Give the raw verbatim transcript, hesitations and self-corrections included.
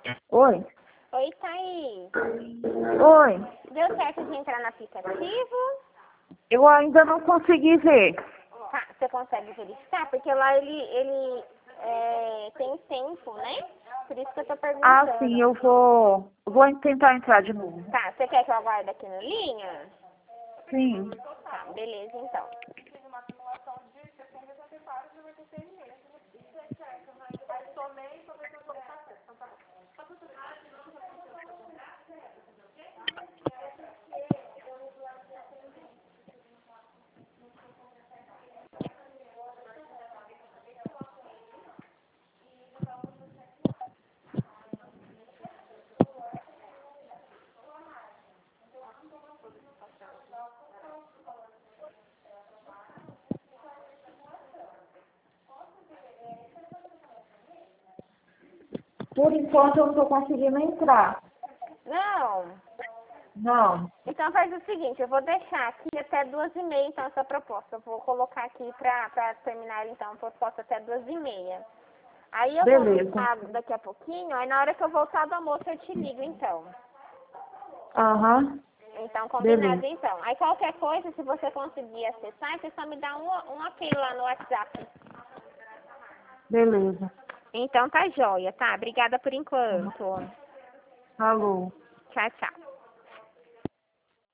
Oi? Oi, Thaís. Oi? Deu certo de entrar no aplicativo? Eu ainda não consegui ver. Tá, você consegue verificar? Porque lá ele, ele é, tem tempo, né? Por isso que eu tô Ah, perguntando. sim, eu vou. Vou tentar entrar de novo. Tá, você quer que eu aguarde aqui no linha? Sim. Tá, beleza então. Por enquanto eu não tô conseguindo entrar. Não. Não. Então faz o seguinte, eu vou deixar aqui até duas e meia, então, essa proposta. Eu vou colocar aqui pra, pra terminar, então, a proposta até duas e meia. Aí eu vou Beleza. voltar daqui a pouquinho, aí na hora que eu voltar do almoço eu te ligo, então. Aham. Então, combinado, Beleza. então. Aí qualquer coisa, se você conseguir acessar, você só me dá um, um ok lá no WhatsApp. Beleza. Então tá joia, tá? Obrigada por enquanto. Falou. Tchau, tchau.